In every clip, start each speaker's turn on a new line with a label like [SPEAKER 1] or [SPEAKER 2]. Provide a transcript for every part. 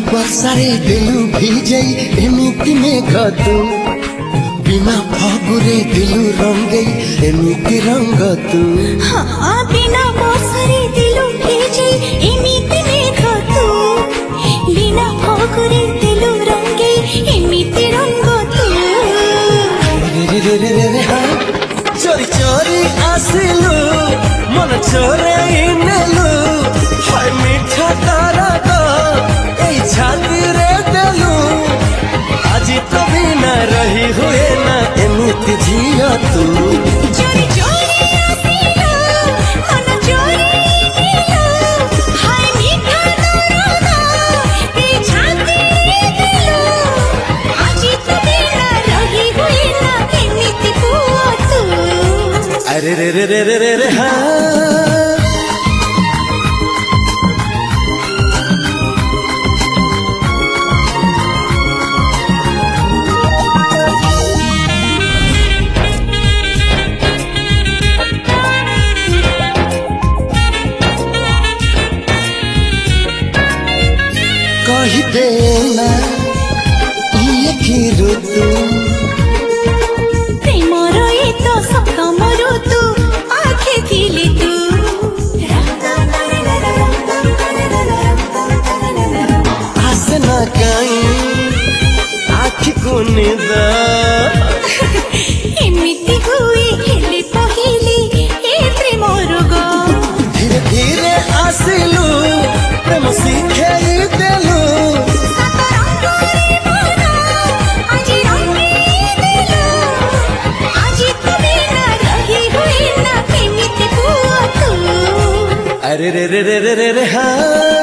[SPEAKER 1] ବର୍ଷାରେ ଦିଲୁ ଭିଜେଇ ଏମିତି ମେଘ ତୁ ବିନା ଫଗୁରେ ଦିଲୁ ରଙ୍ଗେଇ ଏମିତି ରଙ୍ଗ ତୁ
[SPEAKER 2] ବିନା ବର୍ଷାରେ ଦିଲୁ ଭିଜେଇ ଏମିତି ମେଘ ତୁ ବିନା ଫଗୁରେ ଦିଲୁ ରଙ୍ଗେଇ ଏମିତି ରଙ୍ଗ ତୁ
[SPEAKER 1] ଚୋରି ଚୋରି ଆସିଲୁ ମନ ଚୋରେଇ ନେଲୁ ହାय ମିଠା ତାରକ ଏଇ ଛାତିରେ ଦେଲୁ ଆଜି ତ ବିନା ରହି ହୁଏ ନା ଏମିତି ଝିଅ ତୁ
[SPEAKER 2] ଚୋରି ଚୋରି ଆସିଲୁ ମନ ଚୋରେଇ ନେଲୁ ହାୟ ମିଠା ତାରକ ଏଇ ଛାତିରେ ଦେଲୁ ଆଜି ତ ବିନା ରହି ହୁଏ ନା ଏମିତି ପୁଅ ତୁ
[SPEAKER 1] अरे रे रे रे रे रे रे हाँ कही देना ये की ऋतु
[SPEAKER 2] प्रेमर ये तो सप्तम ऋतु आखे थिली तू
[SPEAKER 1] आसे न कहीं आखि को निदा
[SPEAKER 2] एमिति हुई हेले पहिले ए प्रेम रोग
[SPEAKER 1] धीरे धीरे आसिलु प्रेम शिखेई देलु
[SPEAKER 2] आज रंगी देलु आज तो बिना रही हुई ना एमिति पुआ तू
[SPEAKER 1] अरे रे रे रे रे रे रे हाँ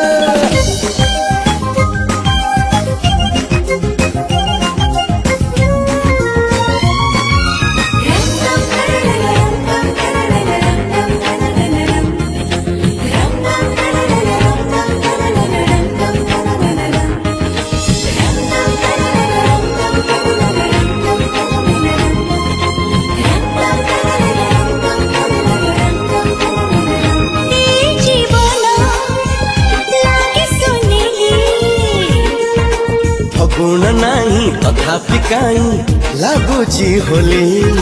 [SPEAKER 1] गुण नहीं तथापि काई लागुची होली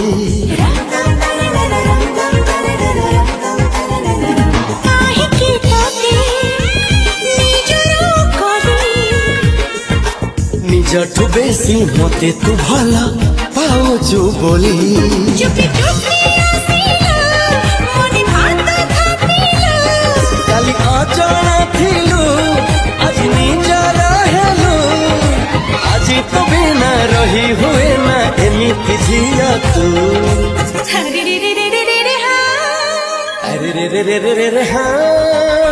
[SPEAKER 1] निजठु बेसी मते तु भला पाउछु बोली काली अचना थिलु आज निजर हेलु आजी तो बिना रही हुए ना एमिति झिया तू
[SPEAKER 2] अरे रे रे रे रे रे हाँ
[SPEAKER 1] अरे रे रे रे रे रे हाँ